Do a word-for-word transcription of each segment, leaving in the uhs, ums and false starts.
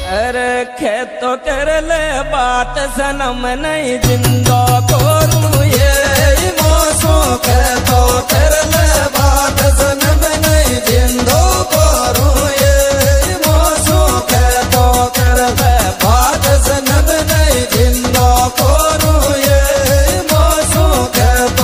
अरे खेतो कर ले बात सनम नहीं जिंदा करूं ये मौसो खेतो कर ले बात सनम नहीं जिंदो करूं ये मौसो खेतो कर ले बात सनम नहीं जिंदो करूं ये मौसो खेतो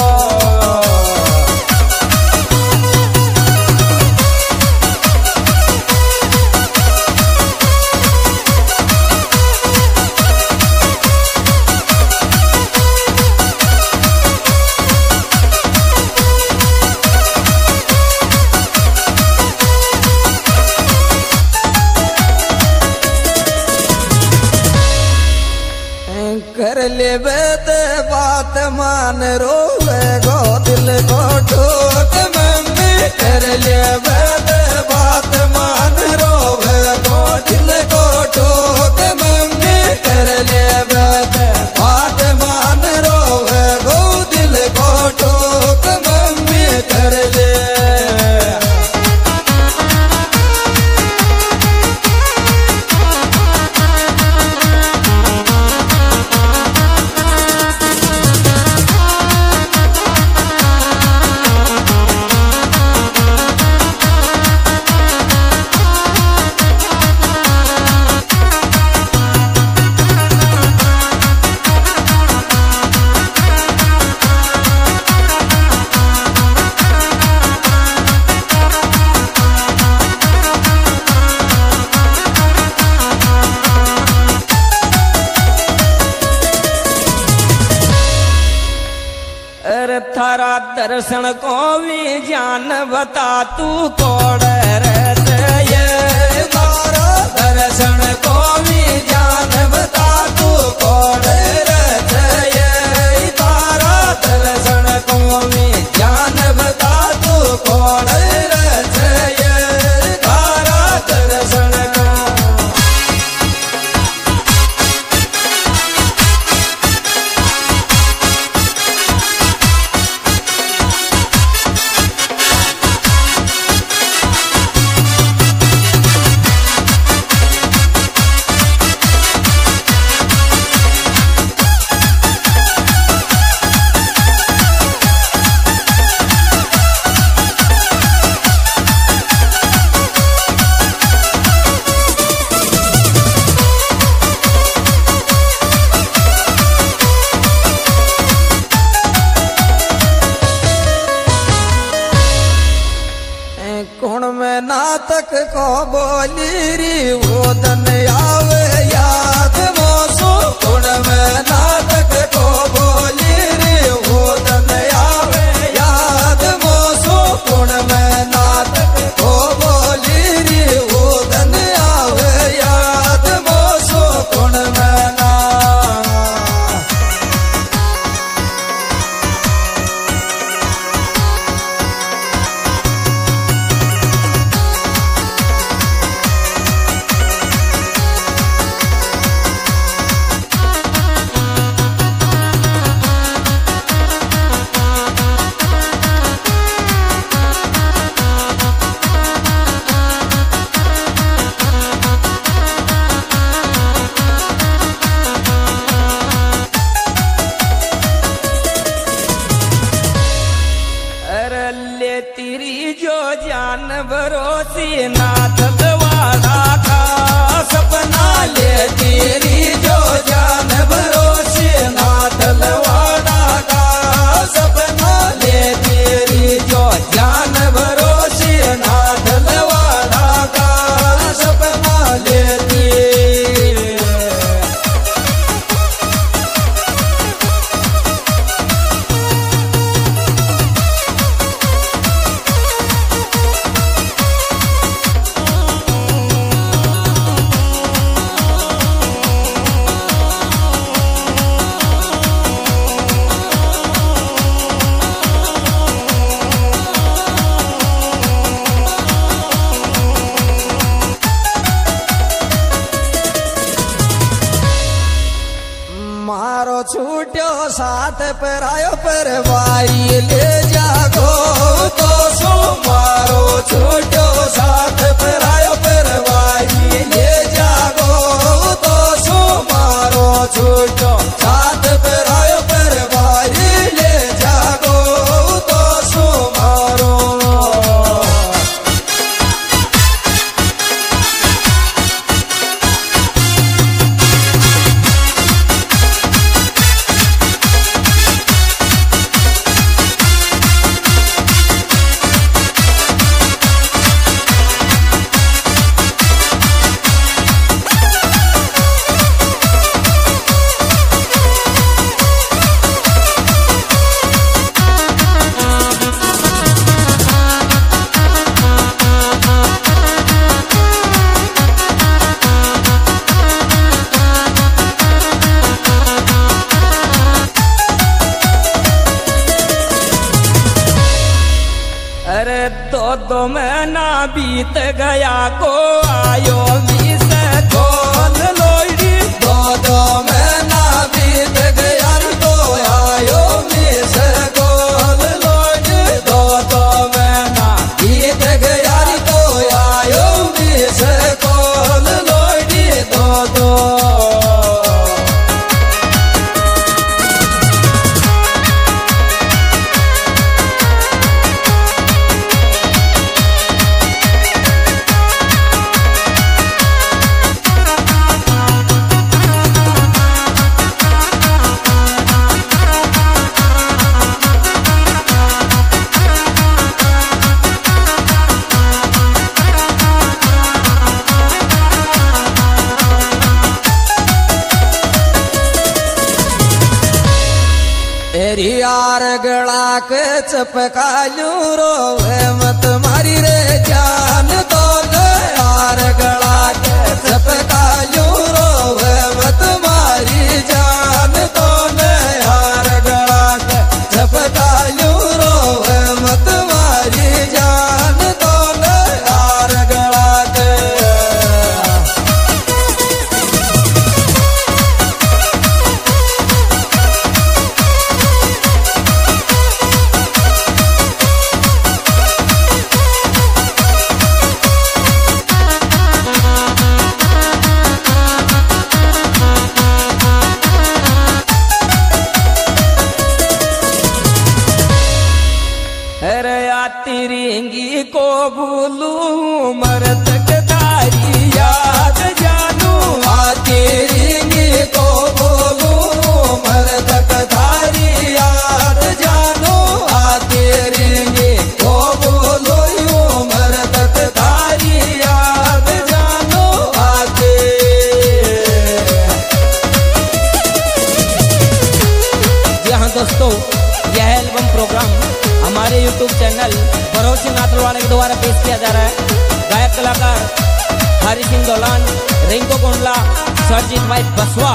कर ले बेद बात मान रोवे गो दिल को ठोक मम्मी कर ले बेद बात मान रोवे गो दिल को ठोक मम्मी कर ले बेद बात मान रोवे गो दिल को ठोक मम्मी कर ले थारा दर्शन को भी जान बता तू कौड़ रहते ये तारा दर्शन को भी जान बता तू कौड़ रहते ये तारा दर्शन को भी जान बता तू कौड़ रहते ये तारा दर्शन को कुण में नातक को बोली री वो दन आवे याद मौसो कुण में नातक को बोली री वो दन आवे याद मौसो कुण में नाटक को बोली री वो दन आवे याद मौसो कुण में ना तेरी जो जान भरोसी नाथ द्वारा था सपना ले तेरी जो जान भरोसी नाथ द्वारा का सपना ले तेरी जो जान भरोसी नाथ द्वारा का सपना ले तेरी छूट्यो साथ पर आयो पर वारी ले जागो तो सो मारो छूट्यो साथ पर आयो पर वारी ले जागो बीत गया को आयो मिस कॉल लोड़ी दो दो महीना बीत गया तो आयो मिस कॉल लोड़ी दो दो महीना बीत गया तो आयो मिस कॉल लोड़ी दो दो तेरी यार गला के चपकालू रोवे मत मारी रे जान तो यार गला के चपकालू रोवे मत मारी जान तो यार गला के चपकालू रोवे मत मारी जान तो यार गला के तिरंगी को भूलू मरत तारी याद जानू तिरंगी को बोलू मरत तारी याद जानू तिरंगी को बोलो यू मरत तारी याद जानू आते जी हाँ दोस्तों, यह एल्बम प्रोग्राम हमारे यूट्यूब चैनल भरोसी नाथलवाड़े के द्वारा पेश किया जा रहा है। गायक कलाकार हरि सिंह दोलान, रिंको कोंडला, सरजीत भाई बसवा।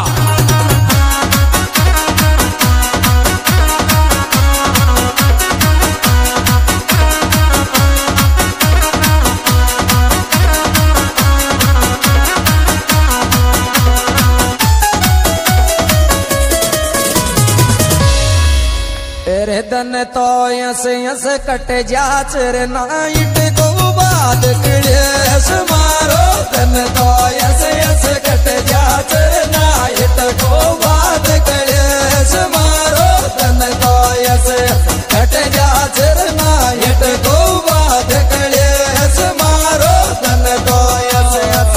तेरे दन तो यस यस कट जाच रे नाइट को बाद क्लेश मारो दन तो यस यस कट जाच रे नाइट को बाद क्लेश मारो दन तो यस कट जाच रे नाइट को बाद क्लेश मारो दन तो यस यस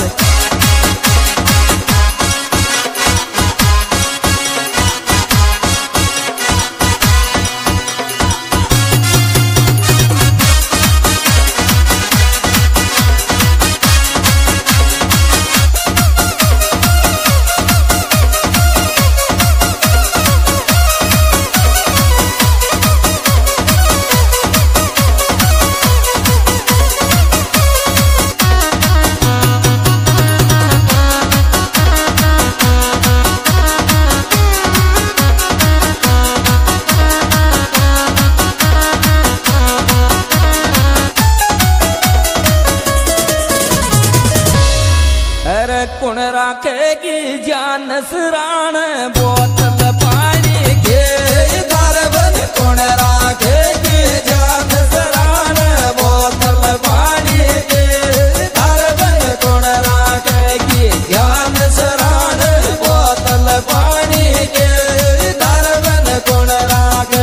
कुण राखेगी जान सराण बोतल पानी के दरबन कुण राखेगी जान सराण बोतल पानी के दरबन कुण राखेगी जान सराण बोतल पानी के दरबन कुण राखे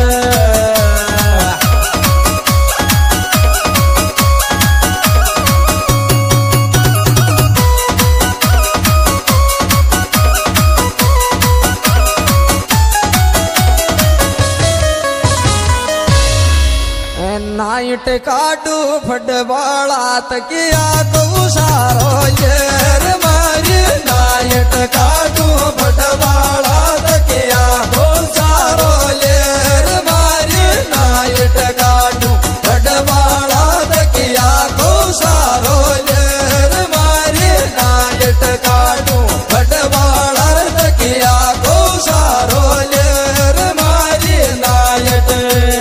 नाइट काटू फटवाला तकिया तो सारो येर मारी नाइट काटू